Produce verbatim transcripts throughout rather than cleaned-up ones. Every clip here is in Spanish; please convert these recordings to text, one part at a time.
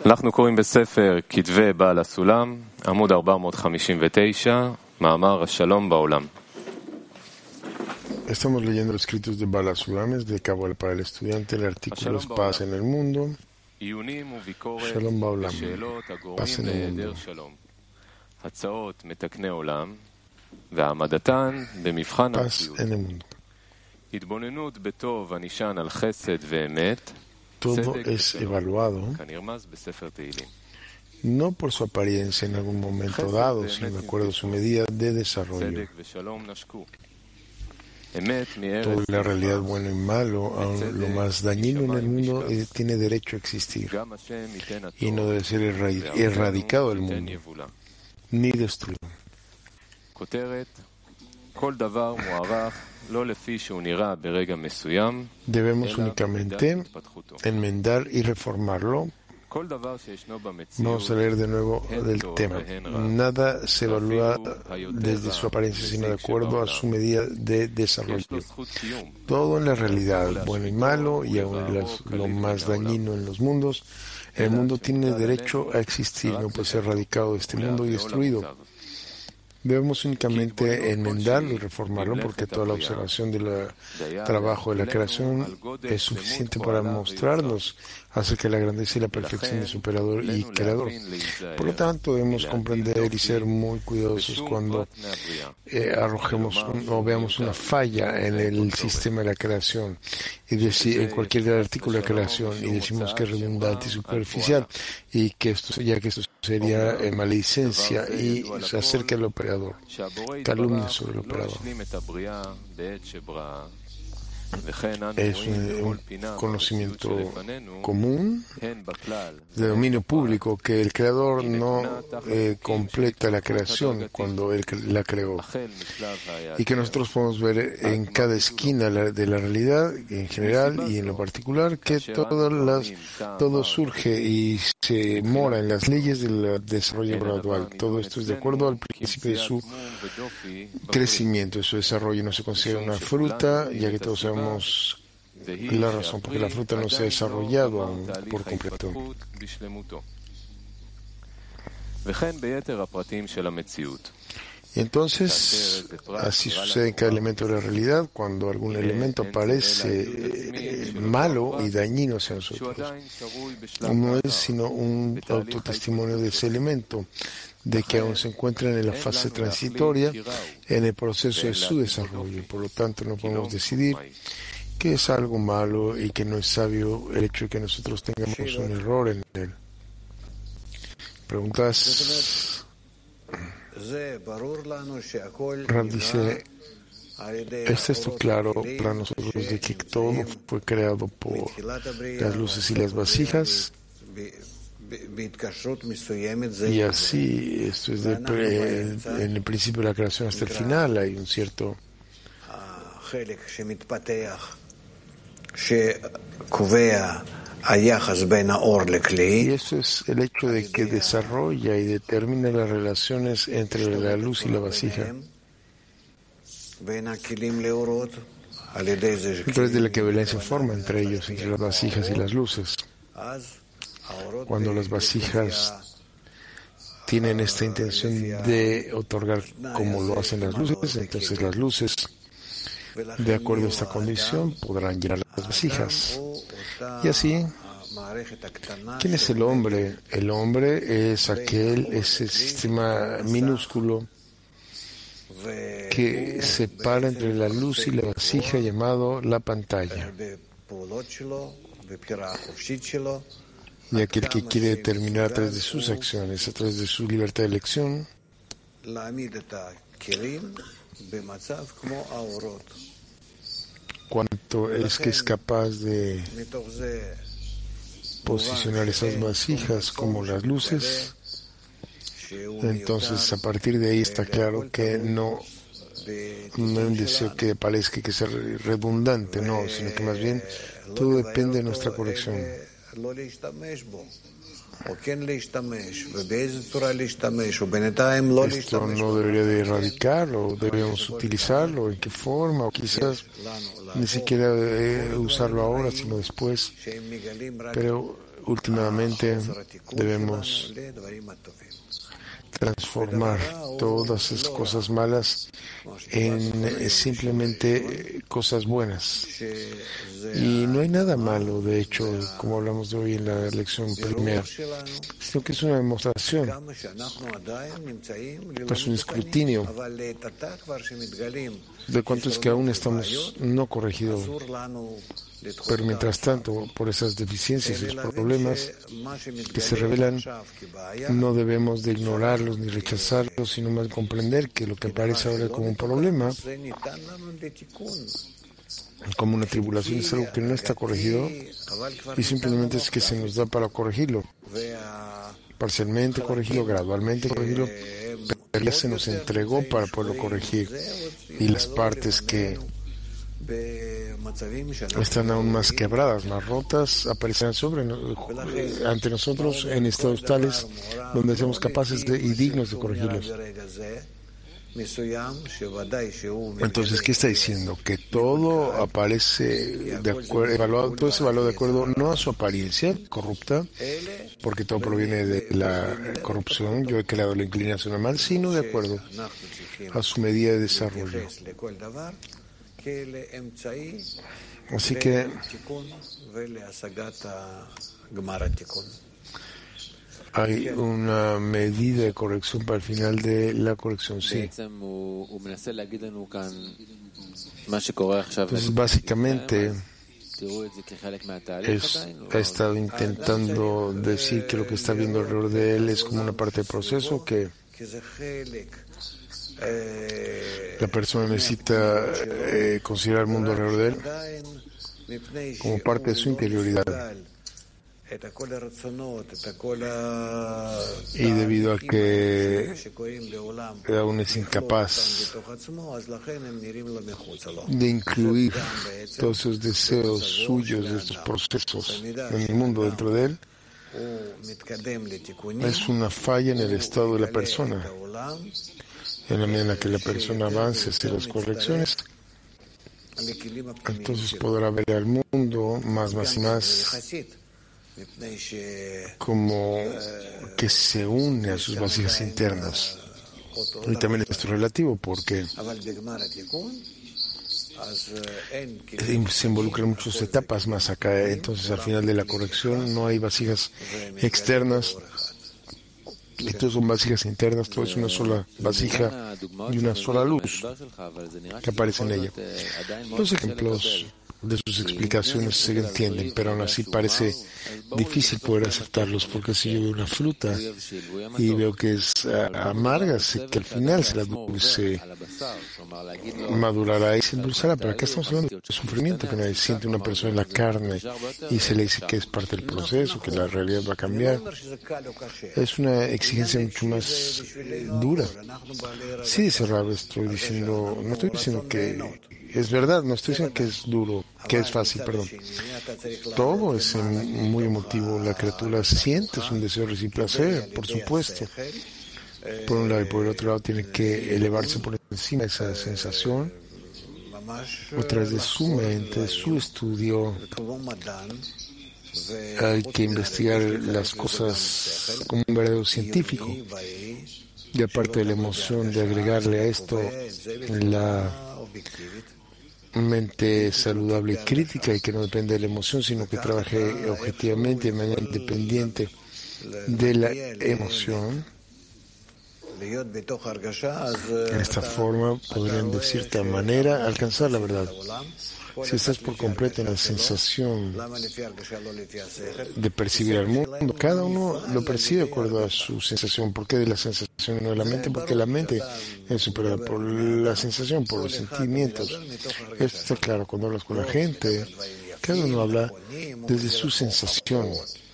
אנחנו קוראים בספר כתבי בעל הסולם, עמוד ארבע מאות חמישים ותשע, מאמר השלום בעולם. Estamos leyendo los escritos de Baal HaSulam, de Cábala para el estudiante, el artículo es Paz en el mundo. Shalom Ba'olam, paz en el mundo. הצעות מתקני עולם, והעמדתן במבחן המציאות. התבוננות בטוב הנשען על חסד ואמת, Todo es evaluado כנרמז בספר תהילים. no por su apariencia en algún momento dado, sino de acuerdo a su medida de desarrollo. צדק ושלום נשקו. Toda la realidad bueno y malo, aun lo más dañino en el mundo, eh, tiene derecho a existir y no debe ser erra- erradicado del mundo ni destruido. Debemos únicamente enmendar y reformarlo. Vamos a leer de nuevo del tema. Nada se evalúa desde su apariencia, sino de acuerdo a su medida de desarrollo. Todo en la realidad, bueno y malo, y aún las, lo más dañino en los mundos, el mundo tiene derecho a existir, no puede ser erradicado de este mundo y destruido. Debemos únicamente enmendarlo y reformarlo porque toda la observación del trabajo de la creación es suficiente para mostrarnos acerca de la grandeza y la perfección de su operador y creador. Por lo tanto, debemos comprender y ser muy cuidadosos cuando eh, arrojemos un, o veamos una falla en el sistema de la creación y decir, en cualquier artículo de la creación y decimos que es redundante y superficial y que esto, ya que esto sería eh, maledicencia y se acerca al operador, calumnia sobre el operador. Es un, un conocimiento común de dominio público que el creador no eh, completa la creación cuando él la creó y que nosotros podemos ver en cada esquina de la realidad en general y en lo particular que todas las, todo surge y se mora en las leyes del desarrollo gradual. Todo esto es de acuerdo al principio de su crecimiento, de su desarrollo. No se considera una fruta, ya que todos sabemos la razón porque la fruta no se ha desarrollado aún por completo. Y entonces, así sucede en cada elemento de la realidad, cuando algún elemento parece eh, malo y dañino hacia nosotros. No es sino un autotestimonio de ese elemento, de que aún se encuentran en la fase transitoria, en el proceso de su desarrollo. Por lo tanto, no podemos decidir que es algo malo y que no es sabio el hecho de que nosotros tengamos un error en él. Preguntas. Rav dice, ¿es esto claro para nosotros de que todo fue creado por las luces y las vasijas? Y así, esto es de pre, en el principio de la creación hasta el final, hay un cierto y eso es el hecho de que desarrolla y determina las relaciones entre la luz y la vasija, a través de la que violencia forma entre ellos, entre las vasijas y las luces. Cuando las vasijas tienen esta intención de otorgar como lo hacen las luces, entonces las luces, de acuerdo a esta condición, podrán llenar las vasijas. Y así, ¿quién es el hombre? El hombre es aquel, ese sistema minúsculo que separa entre la luz y la vasija llamado la pantalla. Y aquel que quiere determinar a través de sus acciones, a través de su libertad de elección, cuánto es que es capaz de posicionar esas vasijas como las luces. Entonces, a partir de ahí está claro que no, no hay un deseo que parezca que sea redundante, no, sino que más bien todo depende de nuestra corrección. Esto no debería de erradicarlo, o debemos utilizarlo, en qué forma, o quizás ni siquiera eh, usarlo ahora, sino después. Pero últimamente debemos transformar todas esas cosas malas en simplemente cosas buenas. Y no hay nada malo, de hecho, como hablamos de hoy en la lección primera, sino que es una demostración, es un escrutinio de cuánto es que aún estamos no corregidos. Pero mientras tanto, por esas deficiencias y los problemas que se revelan, no debemos de ignorarlos ni rechazarlos, sino más comprender que lo que aparece ahora como un problema, como una tribulación, es algo que no está corregido y simplemente es que se nos da para corregirlo, parcialmente corregirlo, gradualmente corregirlo, pero ya se nos entregó para poderlo corregir. Y las partes que están aún más quebradas, más rotas, aparecerán sobre ante nosotros en estados tales donde seamos capaces de, y dignos de corregirlos. Entonces, ¿qué está diciendo? Que todo aparece de acuerdo, evaluado, todo se evalúa de acuerdo no a su apariencia corrupta, porque todo proviene de la corrupción, yo he creado la inclinación al mal, sino de acuerdo a su medida de desarrollo. Así que hay una medida de corrección para el final de la corrección, sí. Entonces, básicamente, es, ha estado intentando decir que lo que está viendo alrededor de él es como una parte del proceso, que la persona necesita eh, considerar el mundo alrededor de él como parte de su interioridad. Y debido a que aún es incapaz de incluir todos esos deseos suyos de estos procesos en el mundo dentro de él, es una falla en el estado de la persona. En la medida en la que la persona avance hacia las correcciones, entonces podrá ver al mundo más, más y más como que se une a sus vasijas internas. Y también esto es relativo porque se involucran muchas etapas más acá. Entonces, al final de la corrección no hay vasijas externas. Y todo son vasijas internas, todo es una sola vasija y una sola luz que aparece en ella. Los ejemplos de sus explicaciones se entienden, pero aún así parece difícil poder aceptarlos, porque si yo veo una fruta y veo que es uh, amarga, sé que al final será dulce, madurará y se endulzará, pero acá estamos hablando de sufrimiento que nadie siente una persona en la carne y se le dice que es parte del proceso, que la realidad va a cambiar. Es una exigencia mucho más eh, dura. Sí, dice Rab, estoy diciendo, no estoy diciendo que es verdad, no estoy diciendo que es duro, que es fácil, perdón. Todo es muy emotivo, la criatura siente un deseo de recibir placer, por supuesto. Por un lado y por el otro lado tiene que elevarse por encima de esa sensación a través de su mente, de su estudio. Hay que investigar las cosas como un verdadero científico. Y aparte de la emoción de agregarle a esto la mente saludable y crítica y que no depende de la emoción, sino que trabaje objetivamente de manera independiente de la emoción. En esta forma podrían de cierta manera alcanzar la verdad. Si estás por completo en la sensación de percibir al mundo, cada uno lo percibe de acuerdo a su sensación. ¿Por qué de la sensación y no de la mente? Porque la mente es superada por la sensación, por los sentimientos. Esto está claro cuando hablas con la gente. Cada uno habla desde su sensación.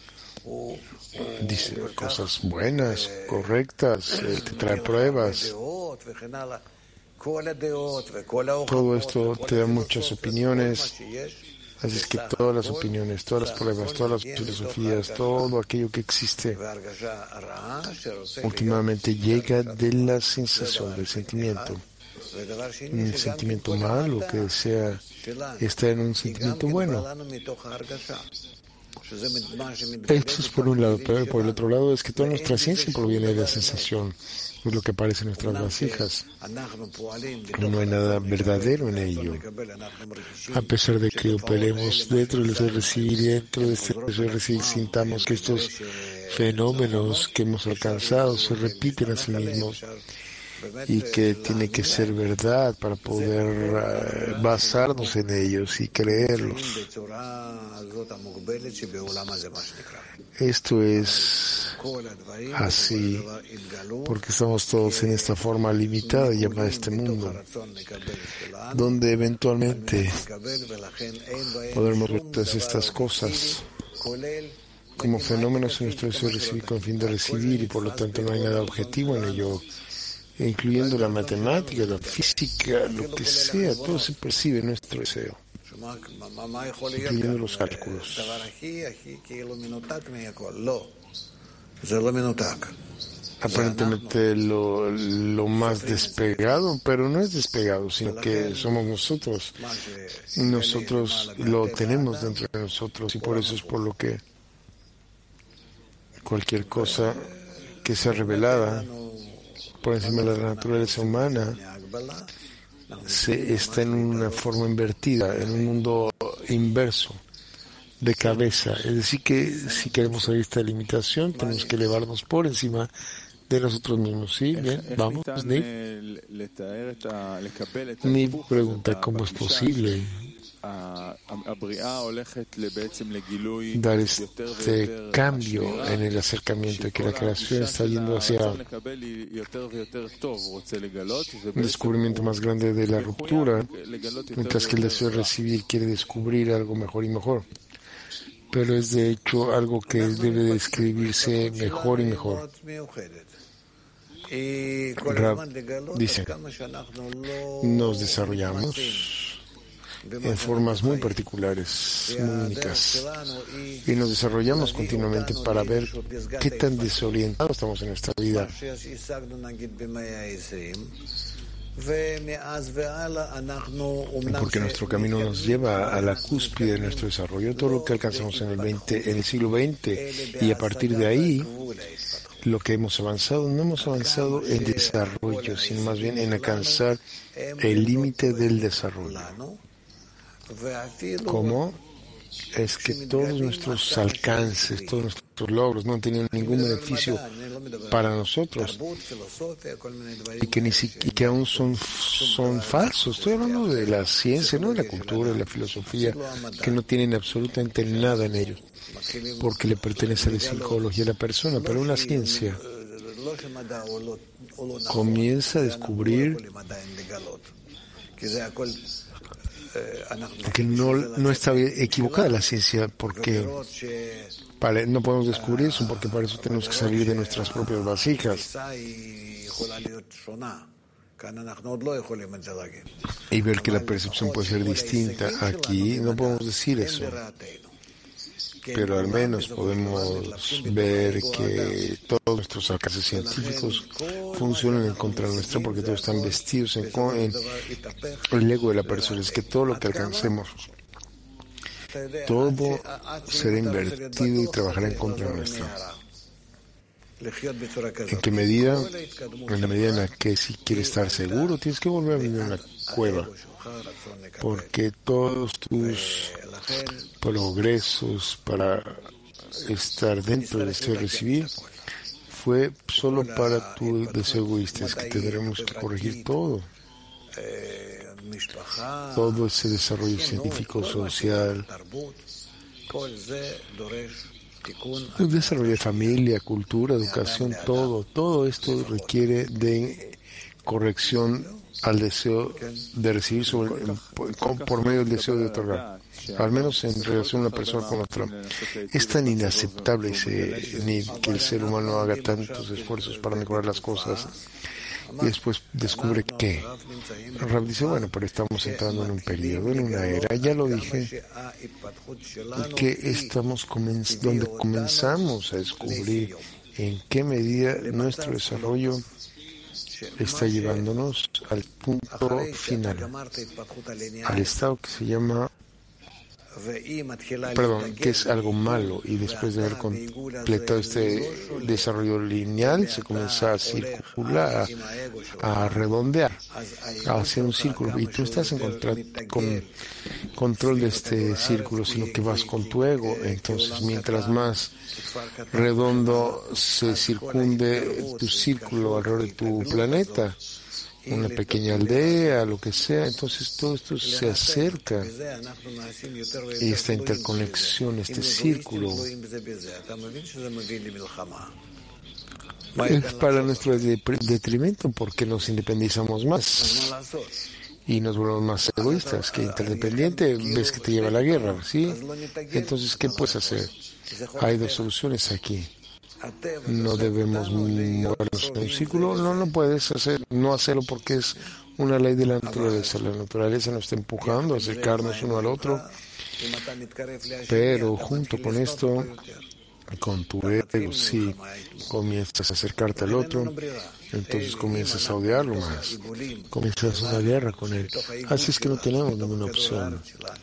Dice cosas buenas, correctas, eh, te trae pruebas. Todo esto te da muchas opiniones, así es que todas las opiniones, todas las pruebas, todas las filosofías, todo aquello que existe, últimamente llega de la sensación, del sentimiento. Un sentimiento malo que desea estar en un sentimiento bueno. Eso es por un lado, pero por el otro lado es que toda nuestra ciencia proviene de la sensación, es lo que aparece en nuestras vasijas. No hay nada verdadero en ello. A pesar de que operemos dentro del deseo de recibir y dentro de este deseo de recibir sintamos que estos fenómenos que hemos alcanzado se repiten a sí mismos y que tiene que ser verdad para poder uh, basarnos en ellos y creerlos. Esto es así porque estamos todos en esta forma limitada llamada este mundo, donde eventualmente podremos ver todas estas cosas como fenómenos en nuestro deseo de recibir con el fin de recibir, y por lo tanto no hay nada objetivo en ello, incluyendo la matemática, la física, lo que sea, todo se percibe en nuestro deseo, incluyendo los cálculos. Aparentemente lo, lo más despegado, pero no es despegado, sino que somos nosotros. Nosotros lo tenemos dentro de nosotros, y por eso es por lo que cualquier cosa que sea revelada por encima de la naturaleza humana se está en una forma invertida, en un mundo inverso de cabeza. Es decir, que si queremos salir de esta limitación, tenemos que elevarnos por encima de nosotros mismos. ¿Sí? Bien, vamos, Nick. Nick pregunta cómo es posible dar este cambio en el acercamiento, que la creación está yendo hacia un descubrimiento más grande de la ruptura, mientras que el deseo de recibir quiere descubrir algo mejor y mejor. Pero es de hecho algo que debe describirse mejor y mejor. Rab dice, nos desarrollamos en formas muy particulares, muy únicas, y nos desarrollamos continuamente para ver qué tan desorientados estamos en nuestra vida. Porque nuestro camino nos lleva a la cúspide de nuestro desarrollo, todo lo que alcanzamos en el veinte, en el siglo veinte, y a partir de ahí lo que hemos avanzado, no hemos avanzado en desarrollo, sino más bien en alcanzar el límite del desarrollo. ¿Cómo? Es que todos nuestros alcances, todos nuestros logros no han tenido ningún beneficio para nosotros, y que, ni si, y que aún son, son falsos. Estoy hablando de la ciencia, no de la cultura, de la filosofía, que no tienen absolutamente nada en ellos, porque le pertenece a la psicología de la persona. Pero una ciencia comienza a descubrir que no, no está equivocada la ciencia, porque vale, no podemos descubrir eso, porque para eso tenemos que salir de nuestras propias vasijas y ver que la percepción puede ser distinta. Aquí no podemos decir eso, pero al menos podemos ver que todos nuestros alcances científicos funcionan en contra nuestra, porque todos están vestidos en, en el ego de la persona. Es que todo lo que alcancemos, todo será invertido y trabajará en contra nuestra. ¿En qué medida? En la medida en la que, si quieres estar seguro, tienes que volver a vivir en una cueva, porque todos tus progresos para estar dentro del deseo de recibir fue solo para tu deseo egoísta. Es que tendremos que corregir todo, todo ese desarrollo científico, social, el desarrollo de familia, cultura, educación, todo, todo esto requiere de corrección al deseo de recibir sobre, por, por medio del deseo de otorgar, al menos en relación a una persona con otra. Es tan inaceptable ese, ni que el ser humano haga tantos esfuerzos para mejorar las cosas y después descubre que Rab dice, bueno, pero estamos entrando en un periodo, en una era, ya lo dije, que estamos comenz- donde comenzamos a descubrir en qué medida nuestro desarrollo está llevándonos al punto final, al estado que se llama perdón, que es algo malo, y después de haber completado este desarrollo lineal se comienza a circular, a, a redondear, a hacer un círculo, y tú estás en contra, con control de este círculo, sino que vas con tu ego. Entonces, mientras más redondo se circunde tu círculo alrededor de tu planeta, una pequeña aldea, lo que sea, entonces todo esto se acerca, y esta interconexión, este círculo es para nuestro detrimento, porque nos independizamos más y nos volvemos más egoístas. Que interdependiente ves que te lleva a la guerra, ¿sí? Entonces, ¿qué puedes hacer? Hay dos soluciones aquí. No debemos movernos en un círculo. No, no puedes hacer, no hacerlo, porque es una ley de la naturaleza. La naturaleza nos está empujando a acercarnos uno al otro. Pero junto con esto, con tu ego, si comienzas a acercarte al otro, entonces comienzas a odiarlo más, comienzas una guerra con él. Así es que no tenemos ninguna opción.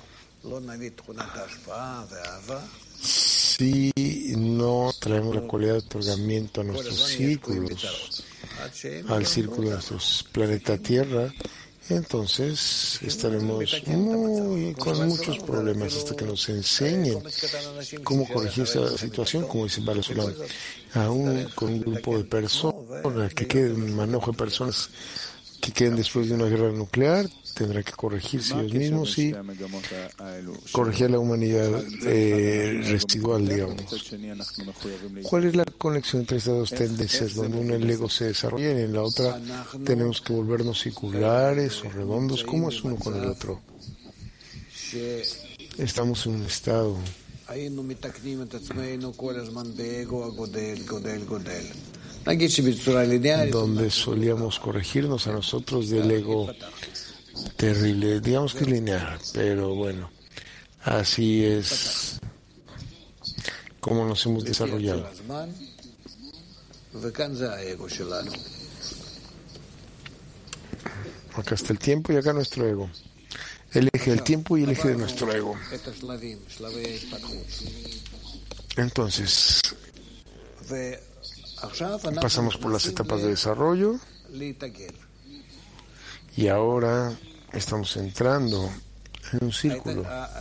Si no traemos la cualidad de otorgamiento a nuestros círculos, al círculo de nuestro planeta Tierra, entonces estaremos muy, con muchos problemas hasta que nos enseñen cómo corregir esa situación, como dice Baal HaSulam. Aún con un grupo de personas que queden, un manojo de personas que queden después de una guerra nuclear, tendrá que corregirse ellos mismos y corregir la humanidad eh, residual, digamos. ¿Cuál es la conexión entre estas dos tendencias, donde una el ego se desarrolla y en la otra tenemos que volvernos circulares o redondos? ¿Cómo es uno con el otro? Estamos en un estado donde solíamos corregirnos a nosotros del ego terrible, digamos que es lineal, pero bueno, así es como nos hemos desarrollado. Acá está el tiempo y acá nuestro ego. El eje del tiempo y el eje de nuestro ego. Entonces, pasamos por las etapas de desarrollo y ahora estamos entrando en un círculo.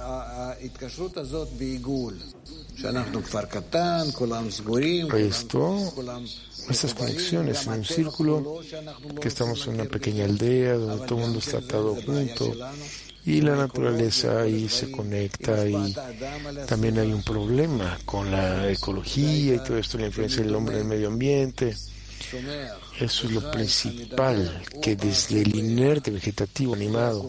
Esto, estas conexiones en un círculo, que estamos en una pequeña aldea donde todo el mundo está atado junto y la naturaleza ahí se conecta, y también hay un problema con la ecología y todo esto, la influencia del hombre en el medio ambiente. Eso es lo principal, que desde el inerte vegetativo animado,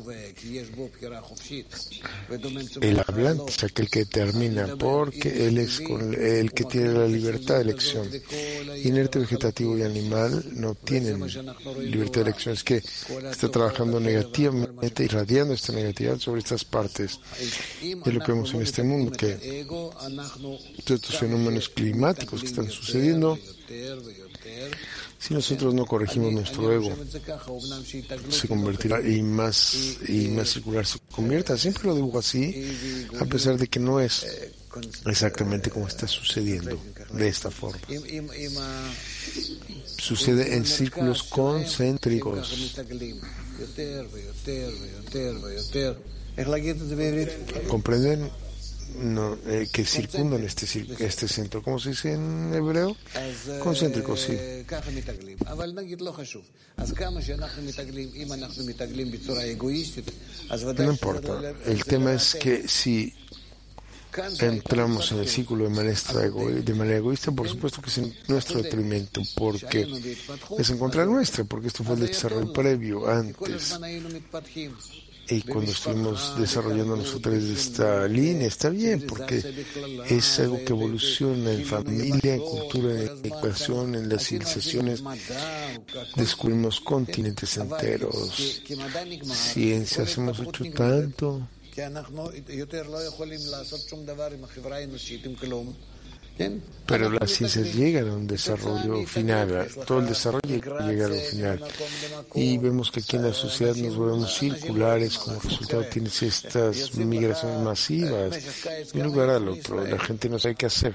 el hablante es aquel que determina, porque él es con el que tiene la libertad de elección. Inerte vegetativo y animal no tienen libertad de elección, es que está trabajando negativamente, irradiando esta negatividad sobre estas partes. Es lo que vemos en este mundo, que todos estos fenómenos climáticos que están sucediendo, si nosotros no corregimos nuestro ego, se convertirá y más y más circular se convierta. Siempre lo digo así, a pesar de que no es exactamente como está sucediendo de esta forma. Sucede en círculos concéntricos. ¿Comprenden? No, eh, que circundan este, este centro. ¿Cómo se dice en hebreo? Concéntrico, sí. No importa. El tema es que si entramos en el círculo de manera, ego, de manera egoísta, por supuesto que es en nuestro detrimento, porque es en contra nuestra, porque esto fue el desarrollo previo, antes. Y cuando estuvimos desarrollando nosotros esta línea, está bien, porque es algo que evoluciona en familia, en cultura, en educación, en las civilizaciones. Descubrimos continentes enteros. Ciencias hemos hecho tanto. Pero las ciencias llegan a un desarrollo final, todo el desarrollo llega a un final. Y vemos que aquí en la sociedad nos volvemos circulares, como resultado tienes estas migraciones masivas de un lugar al otro. La gente no sabe qué hacer.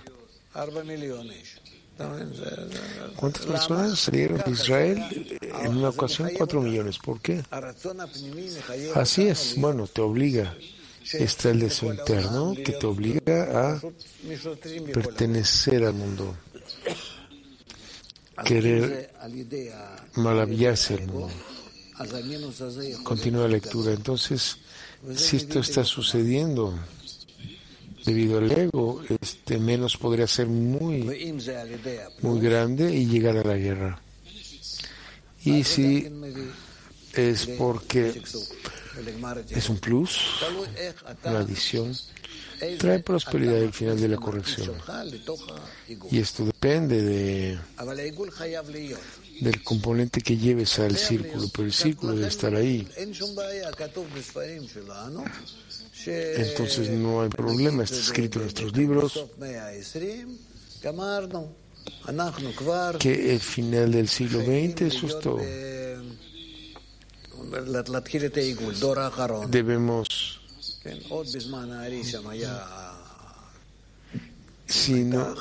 ¿Cuántas personas salieron de Israel? En una ocasión, cuatro millones. ¿Por qué? Así es. Bueno, te obliga. Está el deseo interno que te obliga a pertenecer al mundo, querer maravillarse del mundo. Continúa la lectura. Entonces, si esto está sucediendo debido al ego, este menos podría ser muy, muy grande y llegar a la guerra. Y si es porque es un plus, una adición, trae prosperidad al final de la corrección. Y esto depende de, del componente que lleves al círculo, pero el círculo debe estar ahí. Entonces no hay problema, está escrito en nuestros libros que el final del siglo veinte, eso es todo. Debemos, si no,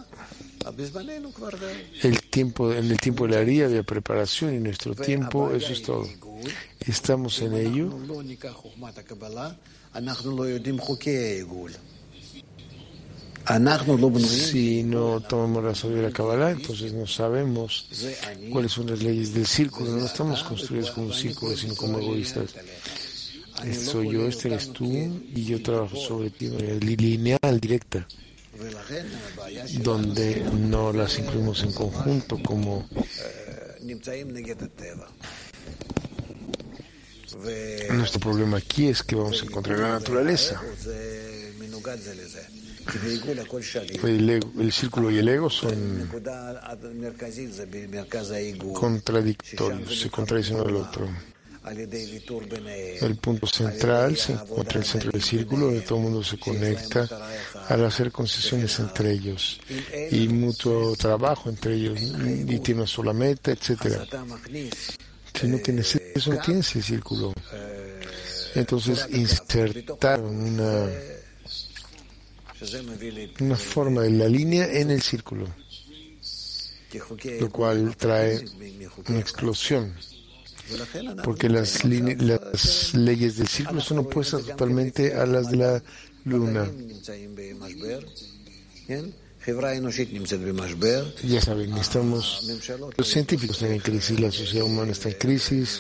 el tiempo, en el tiempo de la haría había preparación y en nuestro tiempo eso es todo. Estamos en ello. Si no tomamos la sabiduría de la Kabbalah, entonces no sabemos cuáles son las leyes del círculo. No estamos construidos como un círculo, sino como egoístas. Este soy yo, este eres tú, y yo trabajo sobre ti de manera lineal, directa, donde no las incluimos en conjunto como nuestro problema aquí es que vamos a encontrar la naturaleza. El, ego, el círculo y el ego son contradictorios, se contradicen uno al otro. El punto central se encuentra en el centro del círculo, donde todo el mundo se conecta al hacer concesiones entre ellos y mutuo trabajo entre ellos, y tiene una sola meta, etcétera. Si no tienes eso, no tienes el círculo. Entonces insertaron una una forma de la línea en el círculo, lo cual trae una explosión, porque las, las leyes del círculo son opuestas totalmente a las de la luna. Ya saben, estamos, los científicos están en crisis, la sociedad humana está en crisis.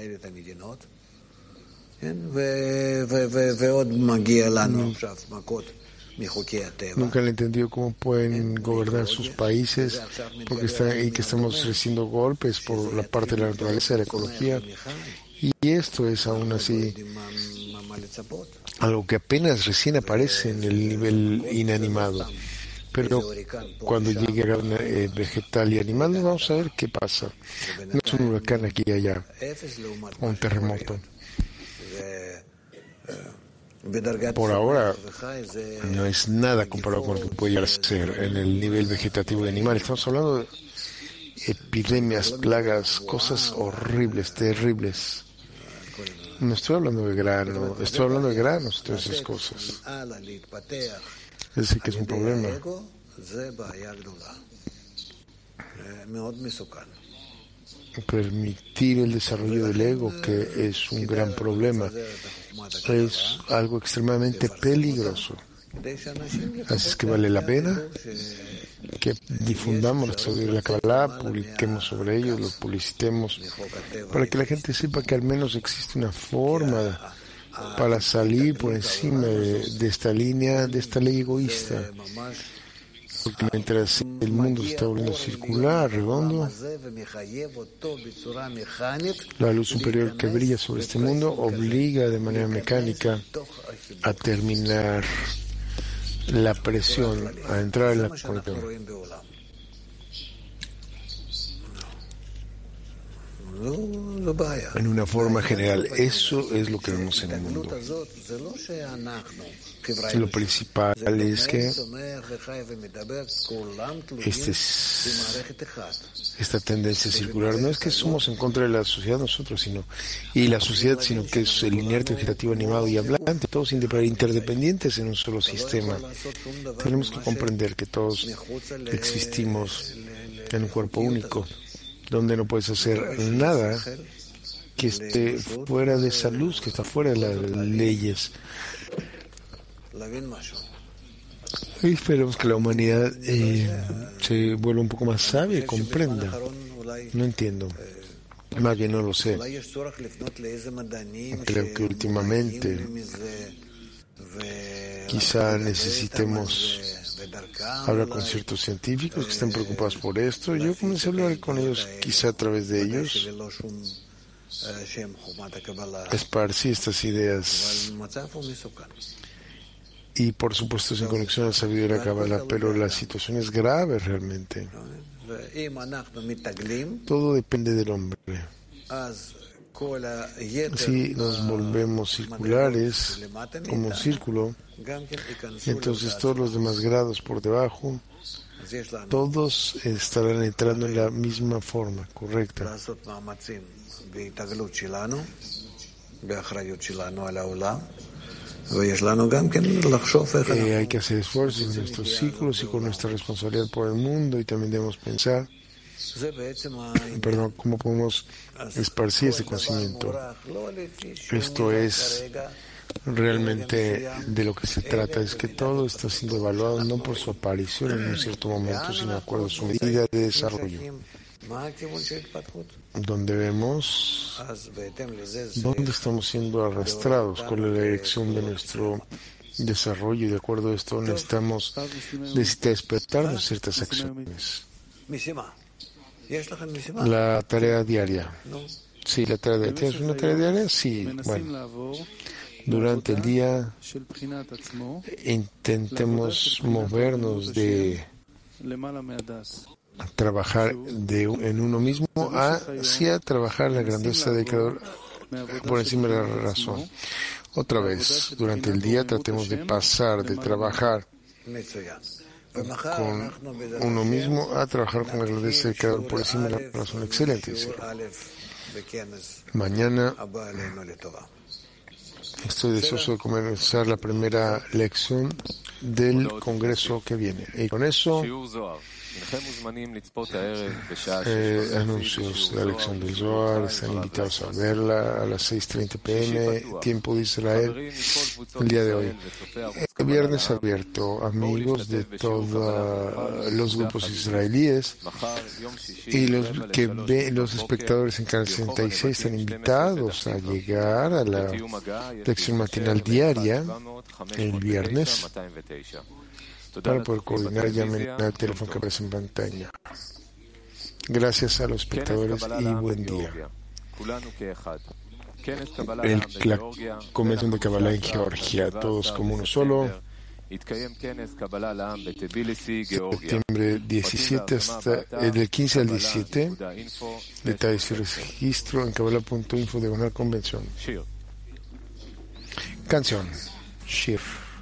Nunca han entendido cómo pueden gobernar sus países, porque está, y que estamos recibiendo golpes por la parte de la naturaleza, de la ecología, y esto es aún así algo que apenas recién aparece en el nivel inanimado. Pero cuando llegue a eh, vegetal y animal, vamos a ver qué pasa. No es un huracán aquí y allá, o un terremoto. Por ahora no es nada comparado con lo que puede llegar a ser en el nivel vegetativo de animales. Estamos hablando de epidemias, plagas, cosas horribles, terribles. No estoy hablando de grano, estoy hablando de granos, todas esas cosas. Es decir, que es un problema. Permitir el desarrollo del ego, que es un gran problema, es algo extremadamente peligroso. Así es que vale la pena que difundamos la sabiduría de la Kabbalah, publiquemos sobre ello, lo publicitemos, para que la gente sepa que al menos existe una forma para salir por encima de, de esta línea, de esta ley egoísta. Porque mientras el mundo se está volviendo circular, redondo, la luz superior que brilla sobre este mundo obliga de manera mecánica a terminar la presión, a entrar en la conexión. en una forma general. Eso es lo que vemos en el mundo. Y lo principal es que este, esta tendencia circular no es que somos en contra de la sociedad nosotros, sino y la sociedad, sino que es el inerte, vegetativo, animado y hablante, todos interdependientes en un solo sistema. Tenemos que comprender que todos existimos en un cuerpo único, donde no puedes hacer nada que esté fuera de esa luz, que está fuera de las leyes. Y esperemos que la humanidad eh, se vuelva un poco más sabia y comprenda. No entiendo. Más bien no lo sé. Creo que últimamente quizá necesitemos hablar con ciertos científicos que estén preocupados por esto. Yo comencé a hablar con ellos, quizá a través de ellos, esparcí estas ideas. Y por supuesto sin conexión a la sabiduría de la Kabbalah, pero la situación es grave realmente. Todo depende del hombre. Si nos volvemos circulares, como un círculo, entonces todos los demás grados por debajo, todos estarán entrando en la misma forma correcta. Eh, hay que hacer esfuerzos en nuestros círculos y con nuestra responsabilidad por el mundo, y también debemos pensar, perdón, cómo podemos esparcir este conocimiento. Esto es realmente de lo que se trata, es que todo está siendo evaluado no por su aparición en un cierto momento, sino de acuerdo a su medida de desarrollo. Donde vemos dónde estamos siendo arrastrados, cuál es la dirección de nuestro desarrollo, y de acuerdo a esto necesitamos despertarnos ciertas acciones. La tarea diaria. Sí, la tarea diaria. ¿Tienes una tarea diaria? Sí. Bueno, durante el día intentemos movernos de trabajar de, en uno mismo hacia trabajar la grandeza del Creador por encima de la razón. Otra vez, durante el día tratemos de pasar de trabajar con uno mismo a trabajar con la grandeza del Creador por encima de la razón. Excelente, dice. Mañana estoy deseoso de comenzar la primera lección del Congreso que viene. Y con eso, eh, anuncios de la lección del Zohar, están invitados a verla a las seis treinta pm, tiempo de Israel, el día de hoy. El viernes abierto, amigos de todos los grupos israelíes y los que ve, los espectadores en Canal sesenta y seis están invitados a llegar a la lección matinal diaria el viernes. Para poder coordinar, llamen al teléfono que aparece en pantalla. Gracias a los espectadores y buen día. El, la convención de Kabbalah en Georgia, todos como uno solo. Septiembre diecisiete hasta eh, del quince al diecisiete. Detalles y registro en kabbalah punto info diagonal convención. Canción Shir.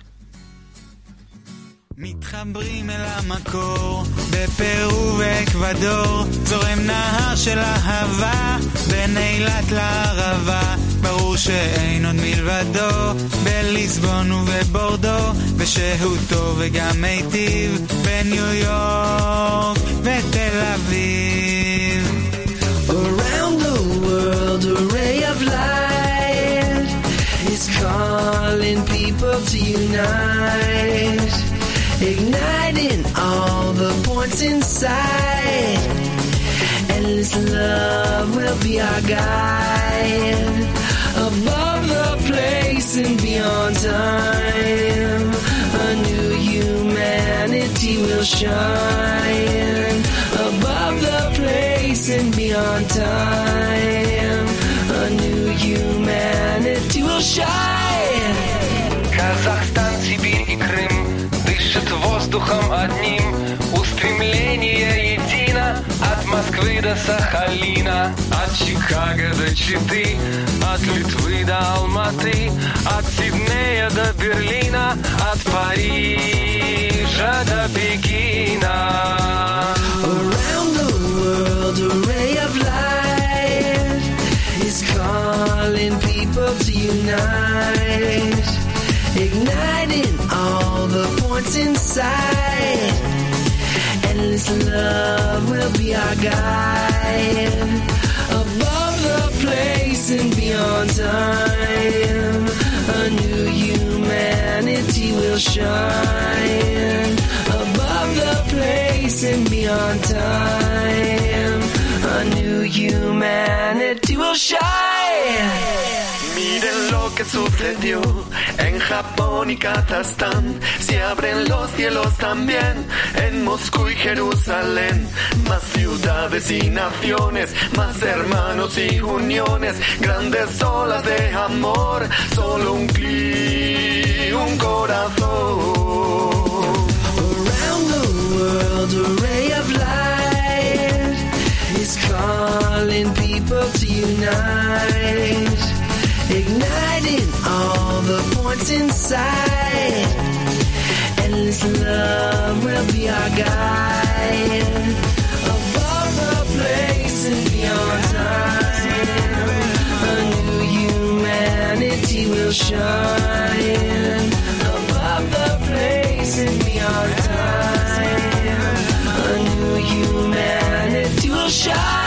מתחברים אל המקור, בפרו ואקוודור, זורם נהר של אהבה, בין אילת לערבה, ברור שאין עוד מלבדו, בליסבון ובבורדו, ושהותו וגם מיטיב, בניו יורק ותל אביב. Around the world a ray of light is calling people to unite, igniting all the points inside. Endless love will be our guide, above the place and beyond time. A new humanity will shine, above the place and beyond time. A new humanity will shine. Казахстан, Сибирь и Крым дышит воздухом одним, устремление едино от Москвы Москвы до Сахалина, от Чикаго до Читы, от Литвы до Алматы, от Сиднея до Берлина, от Парижа до Пекина. Around the world, a ray of light is calling people to unite, igniting all the points inside. Endless love will be our guide, above the place and beyond time. A new humanity will shine, above the place and beyond time. A new humanity will shine. Miren lo que sucedió en Japón y Kazajstán. Se abren los cielos también en Moscú y Jerusalén. Más ciudades y naciones, más hermanos y uniones. Grandes olas de amor, solo un clic, un corazón. Around the world, a ray of light is calling people to unite, igniting all the points inside. Endless love will be our guide, above the place and beyond time. A new humanity will shine, above the place and beyond time. A new humanity will shine.